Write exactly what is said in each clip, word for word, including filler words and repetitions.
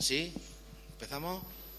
¿Sí? ¿Empezamos?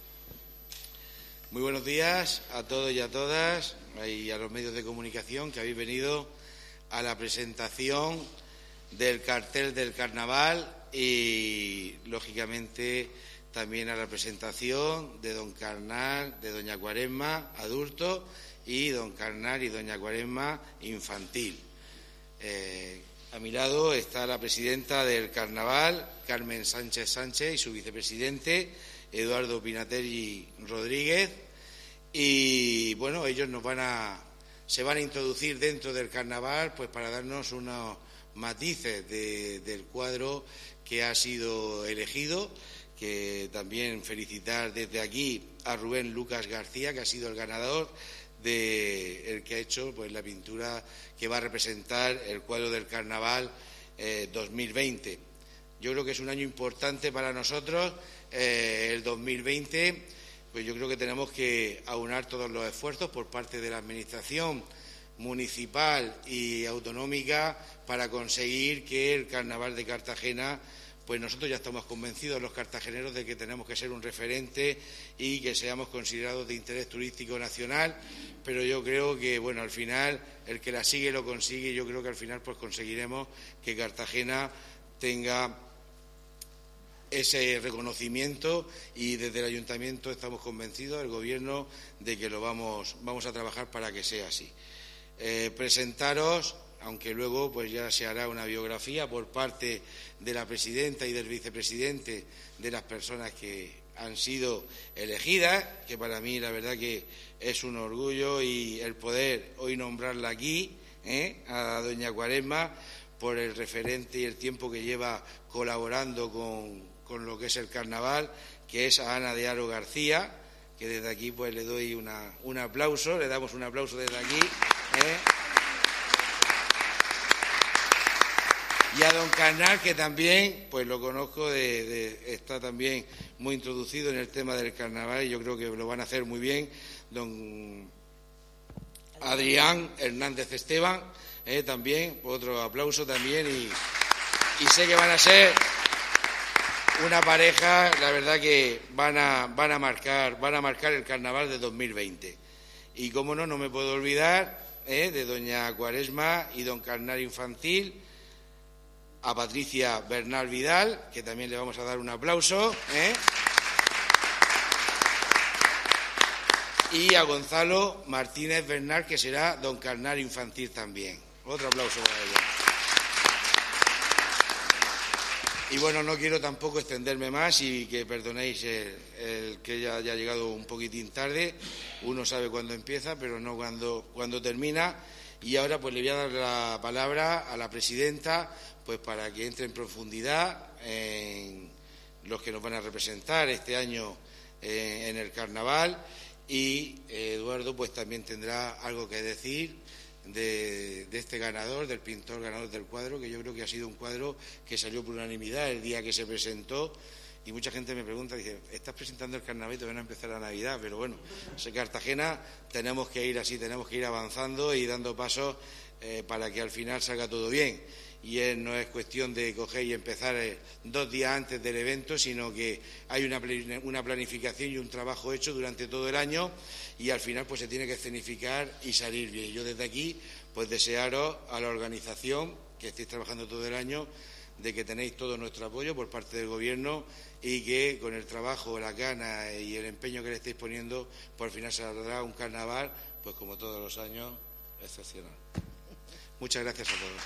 Muy buenos días a todos y a todas y a los medios de comunicación que habéis venido a la presentación del cartel del carnaval y, lógicamente, también a la presentación de don Carnal, de doña Cuaresma, adulto, y don Carnal y doña Cuaresma, infantil. Eh, a mi lado está la presidenta del carnaval, Carmen Sánchez Sánchez, y su vicepresidente, Eduardo Pinatelli Rodríguez. Y, bueno, ellos nos van a, se van a introducir dentro del carnaval pues para darnos unos matices de, del cuadro que ha sido elegido, que también felicitar desde aquí a Rubén Lucas García, que ha sido el ganador de el que ha hecho pues la pintura que va a representar el cuadro del carnaval eh, dos mil veinte. Yo creo que es un año importante para nosotros, eh, el dos mil veinte, pues yo creo que tenemos que aunar todos los esfuerzos por parte de la Administración municipal y autonómica para conseguir que el carnaval de Cartagena, pues nosotros ya estamos convencidos los cartageneros de que tenemos que ser un referente y que seamos considerados de interés turístico nacional, pero yo creo que, bueno, al final el que la sigue lo consigue y yo creo que al final pues conseguiremos que Cartagena tenga ese reconocimiento y desde el Ayuntamiento estamos convencidos, el Gobierno, de que lo vamos, vamos a trabajar para que sea así. Eh, presentaros, aunque luego pues ya se hará una biografía por parte de la presidenta y del vicepresidente de las personas que han sido elegidas, que para mí la verdad que es un orgullo y el poder hoy nombrarla aquí, ¿eh? a doña Cuaresma, por el referente y el tiempo que lleva colaborando con, con lo que es el carnaval, que es a Ana de Aro García, que desde aquí pues le doy una, un aplauso, le damos un aplauso desde aquí, ¿eh? Y a don Carnal, que también, pues lo conozco, de, de, está también muy introducido en el tema del carnaval y yo creo que lo van a hacer muy bien. Don Adrián Hernández Esteban, eh, también, otro aplauso también. Y, y sé que van a ser una pareja, la verdad que van a, van a marcar, van a marcar el carnaval de dos mil veinte. Y cómo no, no me puedo olvidar eh, de doña Cuaresma y don Carnal infantil, a Patricia Bernal Vidal, que también le vamos a dar un aplauso, ¿eh? y a Gonzalo Martínez Bernal, que será don Carnal infantil también. Otro aplauso para ellos. Y bueno, no quiero tampoco extenderme más y que perdonéis el, el que ya haya llegado un poquitín tarde. Uno sabe cuándo empieza, pero no cuándo, cuándo termina. Y ahora pues le voy a dar la palabra a la presidenta pues para que entre en profundidad en los que nos van a representar este año eh, en el carnaval y eh, Eduardo pues también tendrá algo que decir de, de este ganador, del pintor ganador del cuadro, que yo creo que ha sido un cuadro que salió por unanimidad el día que se presentó. Y mucha gente me pregunta, dice, estás presentando el carnaval y te van a empezar la Navidad, pero bueno, en Cartagena tenemos que ir así, tenemos que ir avanzando y dando pasos eh, para que al final salga todo bien. Y es, no es cuestión de coger y empezar eh, dos días antes del evento, sino que hay una, una planificación y un trabajo hecho durante todo el año y al final pues se tiene que escenificar y salir bien. Yo desde aquí pues desearos a la organización que estéis trabajando todo el año de que tenéis todo nuestro apoyo por parte del Gobierno y que con el trabajo, la gana y el empeño que le estáis poniendo, por final saldrá un carnaval, pues como todos los años, excepcional. Muchas gracias a todos.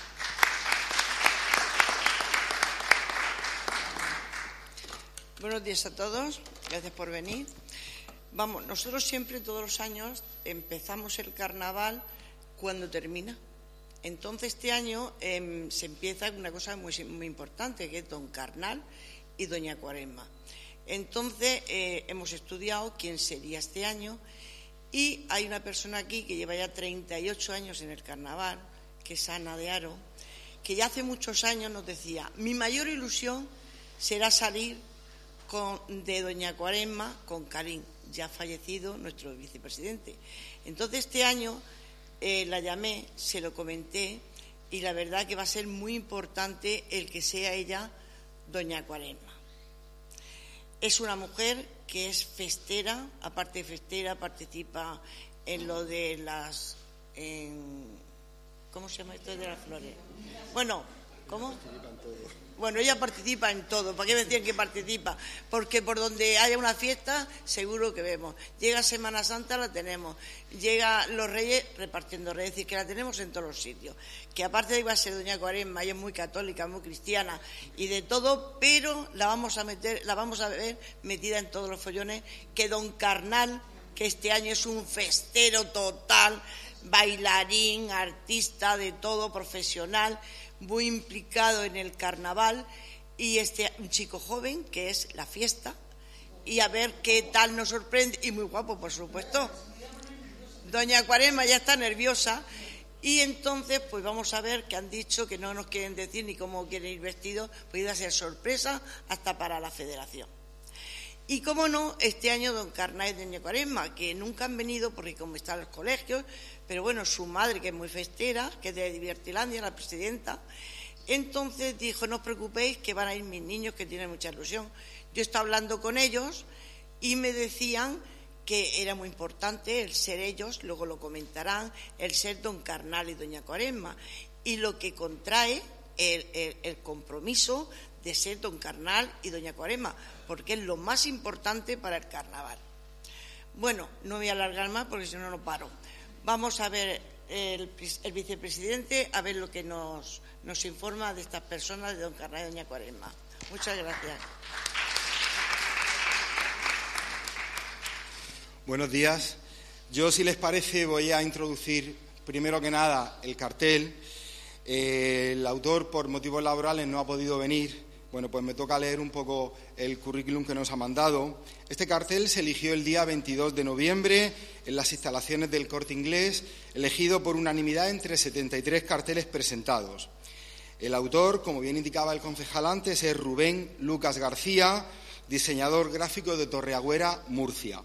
Buenos días a todos, gracias por venir. Vamos, nosotros siempre, todos los años, empezamos el carnaval cuando termina. Entonces, este año eh, se empieza con una cosa muy, muy importante, que es don Carnal y doña Cuaresma. Entonces, eh, hemos estudiado quién sería este año y hay una persona aquí que lleva ya treinta y ocho años en el carnaval, que es Ana de Aro, que ya hace muchos años nos decía, mi mayor ilusión será salir con, de doña Cuaresma con Karim, ya fallecido nuestro vicepresidente. Entonces, este año Eh, la llamé, se lo comenté y la verdad que va a ser muy importante el que sea ella doña Cuaresma. es una mujer que es festera, aparte de festera, participa en lo de las... En, ¿cómo se llama esto de las flores? Bueno, ¿cómo? Bueno, ella participa en todo. ¿Para qué me decían que participa? Porque por donde haya una fiesta, seguro que vemos. Llega Semana Santa, la tenemos. Llega los Reyes, repartiendo Reyes. Es decir, que la tenemos en todos los sitios. Que aparte de iba a ser doña Cuaresma, ella es muy católica, muy cristiana y de todo, pero la vamos a meter, la vamos a ver metida en todos los follones. Que don Carnal, que este año es un festero total, bailarín, artista, de todo, profesional, muy implicado en el carnaval, y este un chico joven que es la fiesta, y a ver qué tal nos sorprende, y muy guapo, por supuesto. Doña Cuaresma ya está nerviosa, y entonces pues vamos a ver que han dicho que no nos quieren decir ni cómo quieren ir vestidos, pues iba a ser sorpresa hasta para la federación. Y cómo no, este año don Carnal y doña Cuaresma, que nunca han venido porque como están los colegios, pero bueno, su madre, que es muy festera, que es de Divertilandia, la presidenta, entonces dijo, no os preocupéis que van a ir mis niños, que tienen mucha ilusión. Yo estaba hablando con ellos y me decían que era muy importante el ser ellos, luego lo comentarán, el ser don Carnal y doña Cuaresma, y lo que contrae el, el, el compromiso de ser don Carnal y doña Cuaresma, porque es lo más importante para el carnaval. Bueno, no voy a alargar más porque si no, no paro. Vamos a ver el, el vicepresidente, a ver lo que nos, nos informa de estas personas, de don Carnal y doña Cuaresma. Muchas gracias. Buenos días. Yo, si les parece, voy a introducir primero que nada el cartel. Eh, el autor, por motivos laborales, no ha podido venir. Bueno, pues me toca leer un poco el currículum que nos ha mandado. Este cartel se eligió el día veintidós de noviembre en las instalaciones del Corte Inglés, elegido por unanimidad entre setenta y tres carteles presentados. El autor, como bien indicaba el concejal antes, es Rubén Lucas García, diseñador gráfico de Torreagüera, Murcia.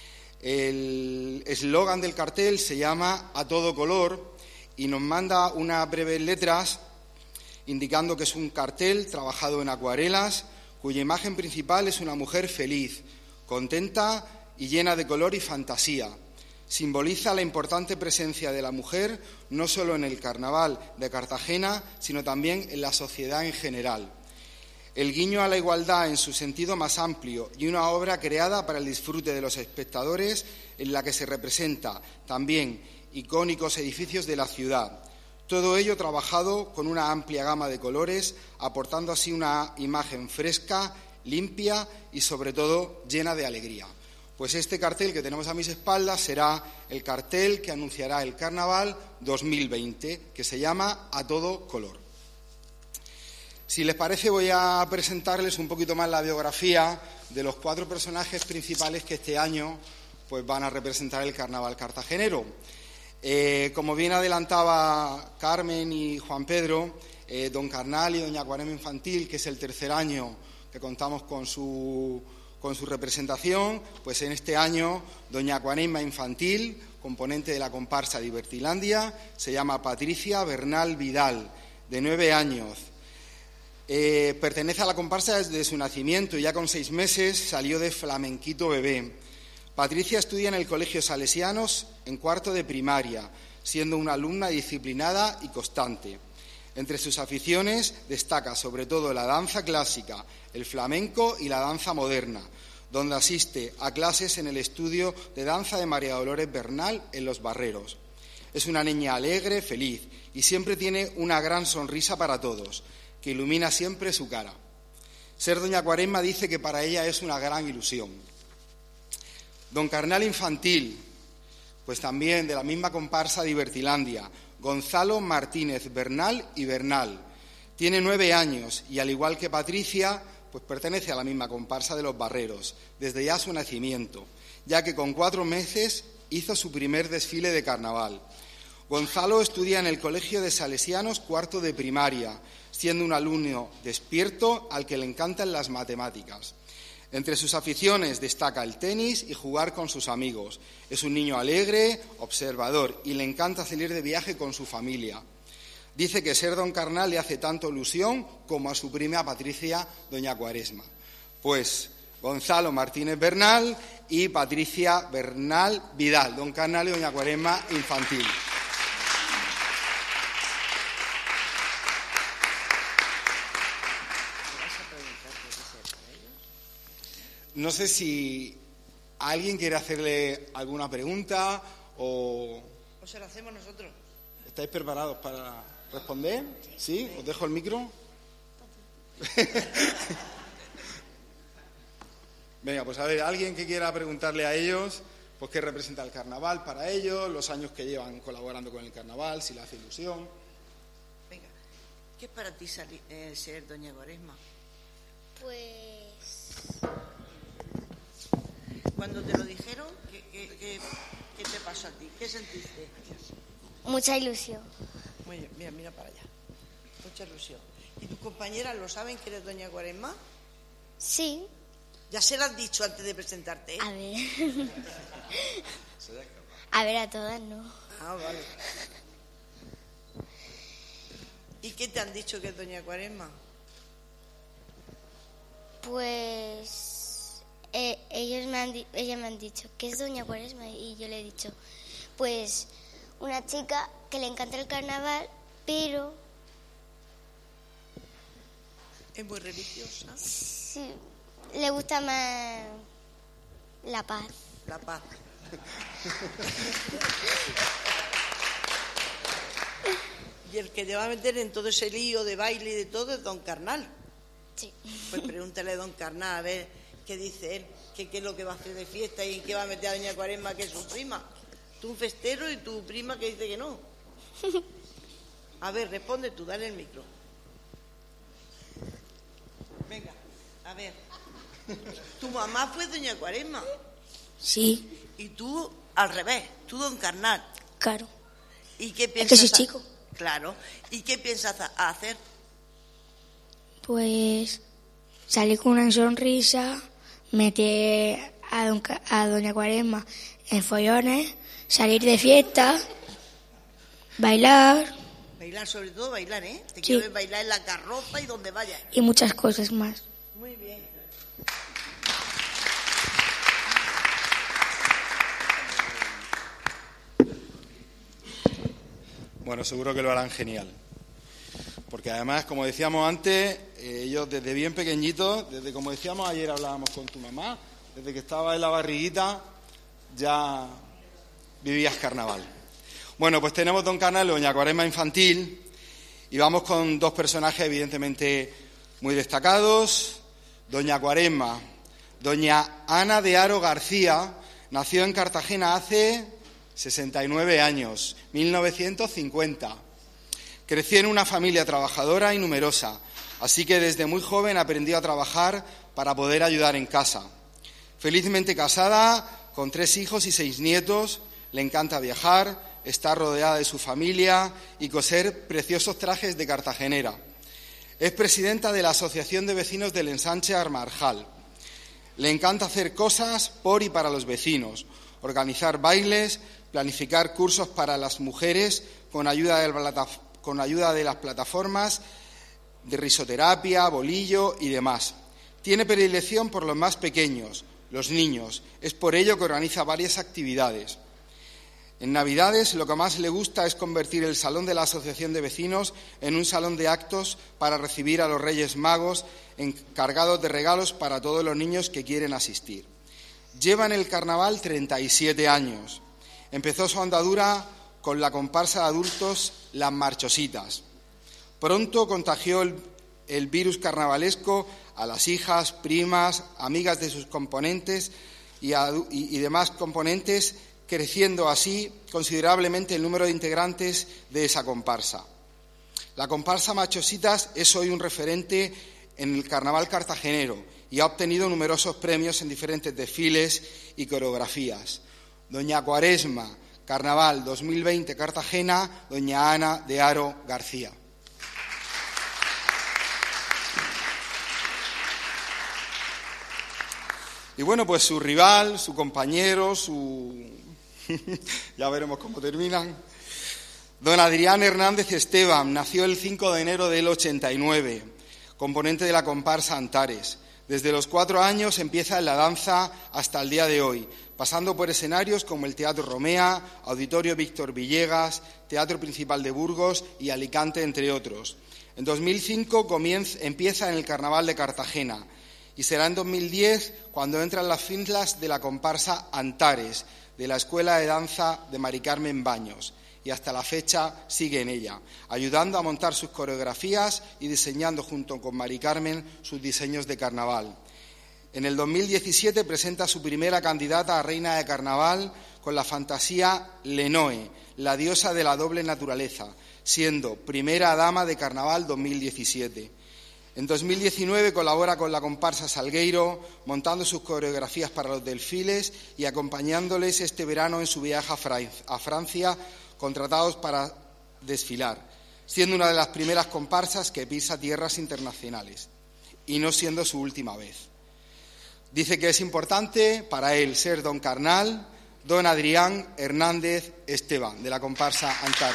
El eslogan del cartel se llama A todo color y nos manda unas breves letras indicando que es un cartel trabajado en acuarelas, cuya imagen principal es una mujer feliz, contenta y llena de color y fantasía. Simboliza la importante presencia de la mujer no solo en el carnaval de Cartagena, sino también en la sociedad en general. El guiño a la igualdad en su sentido más amplio y una obra creada para el disfrute de los espectadores en la que se representa también icónicos edificios de la ciudad. Todo ello trabajado con una amplia gama de colores, aportando así una imagen fresca, limpia y, sobre todo, llena de alegría. Pues este cartel que tenemos a mis espaldas será el cartel que anunciará el Carnaval dos mil veinte, que se llama A todo color. Si les parece, voy a presentarles un poquito más la biografía de los cuatro personajes principales que este año pues, van a representar el Carnaval cartagenero. Eh, como bien adelantaba Carmen y Juan Pedro, eh, don Carnal y doña Cuaresma Infantil, que es el tercer año que contamos con su, con su representación, pues en este año doña Cuaresma Infantil, componente de la comparsa Divertilandia, se llama Patricia Bernal Vidal, de nueve años. Eh, pertenece a la comparsa desde su nacimiento y ya con seis meses salió de flamenquito bebé. Patricia estudia en el Colegio Salesianos en cuarto de primaria, siendo una alumna disciplinada y constante. Entre sus aficiones destaca sobre todo la danza clásica, el flamenco y la danza moderna, donde asiste a clases en el estudio de danza de María Dolores Bernal en Los Barreros. Es una niña alegre, feliz y siempre tiene una gran sonrisa para todos, que ilumina siempre su cara. Ser doña Cuaresma dice que para ella es una gran ilusión. Don Carnal Infantil, pues también de la misma comparsa Divertilandia, Gonzalo Martínez Bernal y Bernal. Tiene nueve años y, al igual que Patricia, pues pertenece a la misma comparsa de Los Barreros, desde ya su nacimiento, ya que con cuatro meses hizo su primer desfile de carnaval. Gonzalo estudia en el Colegio de Salesianos cuarto de primaria, siendo un alumno despierto al que le encantan las matemáticas. Entre sus aficiones destaca el tenis y jugar con sus amigos. Es un niño alegre, observador y le encanta salir de viaje con su familia. Dice que ser don Carnal le hace tanto ilusión como a su prima Patricia, doña Cuaresma. Pues Gonzalo Martínez Bernal y Patricia Bernal Vidal, don Carnal y doña Cuaresma infantil. No sé si alguien quiere hacerle alguna pregunta o... ¿O se la hacemos nosotros? ¿Estáis preparados para responder? ¿Sí? ¿Os dejo el micro? Venga, pues a ver, alguien que quiera preguntarle a ellos, pues qué representa el carnaval para ellos, los años que llevan colaborando con el carnaval, si le hace ilusión. Venga, ¿qué es para ti salir, eh, ser doña Cuaresma? Pues... Cuando te lo dijeron, ¿qué, qué, qué, qué te pasó a ti? ¿Qué sentiste? mucha ilusión. Muy bien, mira, mira para allá. Mucha ilusión. ¿Y tus compañeras lo saben que eres doña Cuaresma? Sí. ¿Ya se lo has dicho antes de presentarte? A ver. A ver, a todas no. Ah, vale. ¿Y qué te han dicho que es doña Cuaresma? Pues eh, ellos me han di- ellas me han dicho que es doña Cuaresma y yo le he dicho, pues una chica que le encanta el carnaval, pero Es muy religiosa. sí, le gusta más la paz. La paz. Y el que te va a meter en todo ese lío de baile y de todo es don Carnal. Sí. Pues pregúntale a don Carnal a ver qué dice él, qué, qué es lo que va a hacer de fiesta y en qué va a meter a doña Cuaresma, que es su prima. Tú un festero y tu prima que dice que no. A ver, responde tú, dale el micro. Venga, a ver. Tu mamá fue doña Cuaresma Sí, y tú al revés, tú don Carnal. claro. ¿Y qué que piensas? soy ha- chico. Claro. ¿Y qué piensas a- hacer? Pues salir con una sonrisa, meter a, don Ca- a doña Cuaresma en follones, salir de fiesta, bailar Bailar, sobre todo bailar, ¿eh? Te Sí. quiero ver bailar en la carroza y donde vayas. y muchas cosas más. Muy bien. Bueno, seguro que lo harán genial. Porque además, como decíamos antes, eh, ellos desde bien pequeñitos, desde como decíamos ayer hablábamos con tu mamá, desde que estaba en la barriguita, ya vivías carnaval. Bueno, pues tenemos don Carnal y doña Cuaresma infantil y vamos con dos personajes evidentemente muy destacados. Doña Cuaresma, doña Ana de Haro García, nació en Cartagena hace sesenta y nueve años, mil novecientos cincuenta. Creció en una familia trabajadora y numerosa, así que desde muy joven aprendió a trabajar para poder ayudar en casa. Felizmente casada, con tres hijos y seis nietos, le encanta viajar, estar rodeada de su familia y coser preciosos trajes de cartagenera. Es presidenta de la Asociación de Vecinos del Ensanche Armarjal. Le encanta hacer cosas por y para los vecinos, organizar bailes, planificar cursos para las mujeres con ayuda de, la, con ayuda de las plataformas de risoterapia, bolillo y demás. Tiene predilección por los más pequeños, los niños. Es por ello que organiza varias actividades. En Navidades lo que más le gusta es convertir el salón de la Asociación de Vecinos en un salón de actos para recibir a los Reyes Magos encargados de regalos para todos los niños que quieren asistir. Lleva en el carnaval treinta y siete años. Empezó su andadura con la comparsa de adultos Las Marchositas. Pronto contagió el, el virus carnavalesco a las hijas, primas, amigas de sus componentes y, a, y, y demás componentes, creciendo así considerablemente el número de integrantes de esa comparsa. La comparsa Marchositas es hoy un referente en el carnaval cartagenero y ha obtenido numerosos premios en diferentes desfiles y coreografías. Doña Cuaresma, Carnaval dos mil veinte Cartagena, doña Ana de Haro García. Y bueno, pues su rival, su compañero, su... ya veremos cómo terminan. Don Adrián Hernández Esteban nació el cinco de enero del ochenta y nueve, componente de la comparsa Antares. Desde los cuatro años empieza en la danza hasta el día de hoy, pasando por escenarios como el Teatro Romea, Auditorio Víctor Villegas, Teatro Principal de Burgos y Alicante, entre otros. En dos mil cinco comienza, empieza en el Carnaval de Cartagena y será en dos mil diez cuando entra en las filas de la comparsa Antares, de la Escuela de Danza de Mari Carmen Baños, y hasta la fecha sigue en ella, ayudando a montar sus coreografías y diseñando junto con Mari Carmen sus diseños de carnaval. En el dos mil diecisiete presenta su primera candidata a Reina de Carnaval con la fantasía Lenoe, la diosa de la doble naturaleza, siendo primera dama de Carnaval dos mil diecisiete. En dos mil diecinueve colabora con la comparsa Salgueiro, montando sus coreografías para los desfiles y acompañándoles este verano en su viaje a Francia, contratados para desfilar, siendo una de las primeras comparsas que pisa tierras internacionales y no siendo su última vez. Dice que es importante para él ser don Carnal, don Adrián Hernández Esteban, de la comparsa Antares.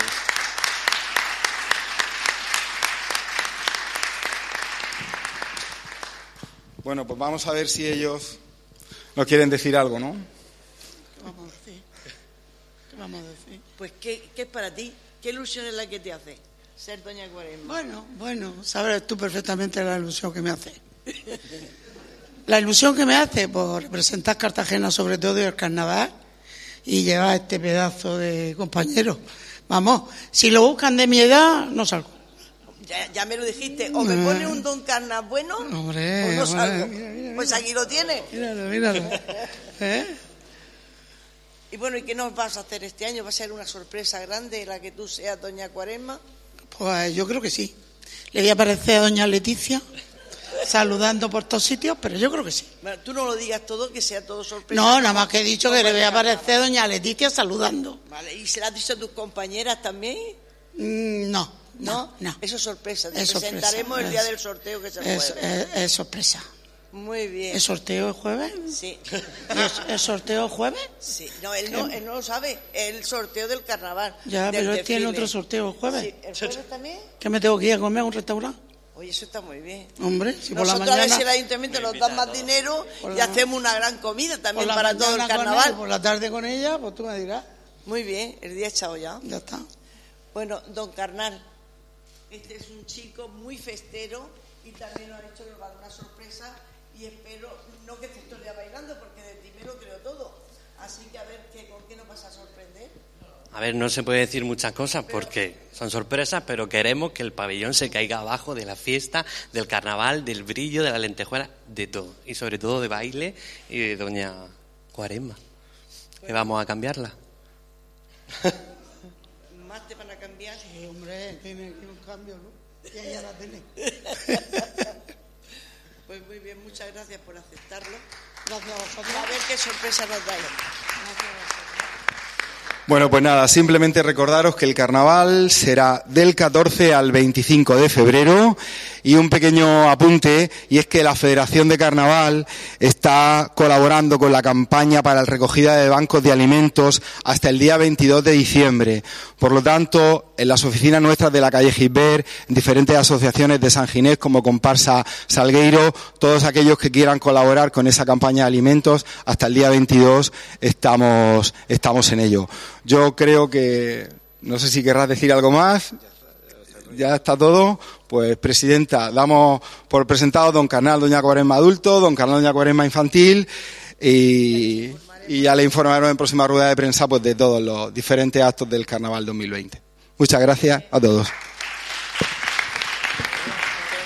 Bueno, pues vamos a ver si ellos nos quieren decir algo, ¿no? ¿Qué vamos a decir? ¿Qué vamos a decir? Pues, ¿qué, qué es para ti? ¿Qué ilusión es la que te hace ser doña Cuaresma? Bueno, bueno, sabes tú perfectamente la ilusión que me hace. La ilusión que me hace por representar Cartagena, sobre todo, y el carnaval, y llevar este pedazo de compañeros. Vamos, si lo buscan de mi edad, no salgo. Ya, ya me lo dijiste, o me pone un don Carnal bueno, hombre, o no hombre, salgo. mira, mira, pues aquí lo tienes. Míralo, míralo. ¿Eh? Y bueno, ¿y qué nos vas a hacer este año? ¿Va a ser una sorpresa grande la que tú seas doña Cuaresma? Pues yo creo que sí. Le voy a aparecer a doña Leticia saludando por todos sitios, pero yo creo que sí. Bueno, tú no lo digas todo, que sea todo sorpresa. No, nada más que he dicho que le voy a aparecer a doña Leticia saludando. Vale, ¿y se la has dicho a tus compañeras también? Mm, no, ¿No? no, no. Eso es sorpresa. Te Es sorpresa, presentaremos el día es- del sorteo que se Es, juegue. es, es sorpresa. Muy bien. ¿El sorteo es jueves? Sí. ¿Y es- ¿El sorteo es jueves? Sí. No, él no, él no lo sabe. El sorteo del carnaval. Ya, del pero él tiene desfile. otro sorteo el jueves. Sí. ¿El jueves también? ¿Que me tengo que ir a comer a un restaurante? Oye, eso está muy bien. Hombre, si por la Nosotros a ver mañana... si el ayuntamiento nos da más dinero Por y la- hacemos una gran comida por también la para todo el mañana con carnaval. él, por la tarde con ella, pues tú me dirás. Muy bien, el día echado ya. Ya está. Bueno, don Carnal, este es un chico muy festero y también nos ha dicho que nos va a dar una sorpresa y espero no que te estoy bailando porque de ti me lo creo todo. Así que a ver qué, con qué nos vas a sorprender. A ver, no se puede decir muchas cosas porque son sorpresas, pero queremos que el pabellón se caiga abajo de la fiesta, del carnaval, del brillo, de la lentejuela, de todo. Y sobre todo de baile y de doña Cuaresma. Que vamos a cambiarla. Más te van a cambiar. Sí, hombre, tiene que un cambio, ¿no? Y ella la tiene. Pues muy bien, muchas gracias por aceptarlo. Gracias a vosotros. A ver qué sorpresa nos dais. Bueno, pues nada, simplemente recordaros que el carnaval será del catorce al veinticinco de febrero y un pequeño apunte, y es que la Federación de Carnaval está colaborando con la campaña para la recogida de bancos de alimentos hasta el día veintidós de diciembre. Por lo tanto, en las oficinas nuestras de la calle Gisbert, en diferentes asociaciones de San Ginés como Comparsa Salgueiro, todos aquellos que quieran colaborar con esa campaña de alimentos, hasta el día veintidós estamos, estamos en ello. Yo creo que, no sé si querrás decir algo más. Ya está todo. Pues, presidenta, damos por presentado don Carnal, doña Cuaresma adulto, don Carnal, doña Cuaresma infantil, y, y ya le informaremos en próxima rueda de prensa pues de todos los diferentes actos del Carnaval dos mil veinte. Muchas gracias a todos.